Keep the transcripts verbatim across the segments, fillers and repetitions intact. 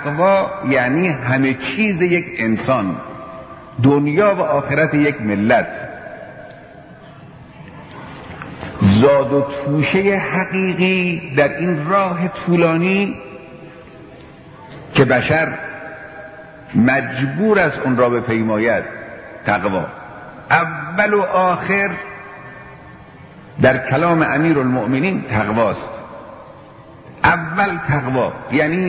تقوا یعنی همه چیز یک انسان، دنیا و آخرت یک ملت. زاد و توشه حقیقی در این راه طولانی که بشر مجبور است اون را بپیماید، تقوا. اول و آخر در کلام امیر المؤمنین تقواست. اول تقوا یعنی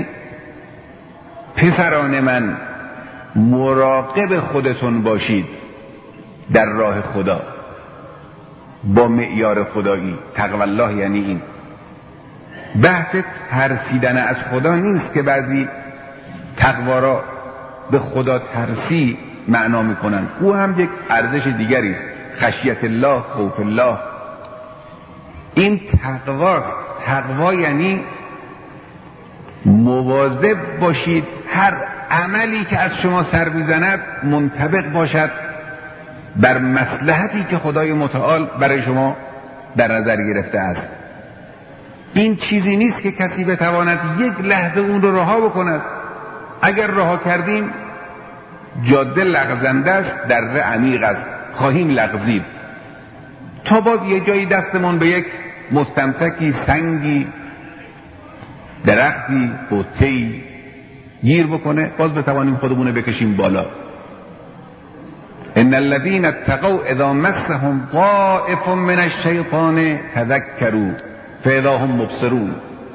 پسران من مراقب خودتون باشید در راه خدا با معیار خدایی. تقوا الله یعنی این. بحث ترسیدن از خدا نیست که بعضی تقوا را به خدا ترسی معنا میکنن، او هم یک ارزش دیگری است، خشیت الله، خوف الله. این تقواست. تقوا یعنی مواظب باشید هر عملی که از شما سر میزند منطبق باشد بر مصلحتی که خدای متعال برای شما در نظر گرفته است. این چیزی نیست که کسی بتواند یک لحظه اون رو رها بکند. اگر رها کردیم جاده لغزنده است، دره عمیق است، خواهیم لغزید تا باز یه جایی دستمون به یک مستمسکی، سنگی، درختی، بوته‌ای گیر بکنه، باز بتوانیم خودمون بکشیم بالا. ان الذين اتقوا اذا مسهم طائف من الشیطان تذکروا فاذا هم مبصرون.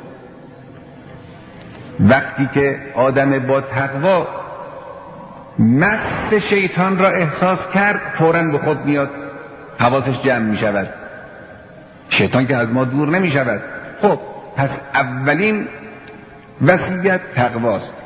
وقتی که آدم با تقوا مس شیطان را احساس کرد، فوراً به خود میاد، حواسش جمع می شود. شیطان که از ما دور نمی شود. خب پس اولین وصیت تقواست.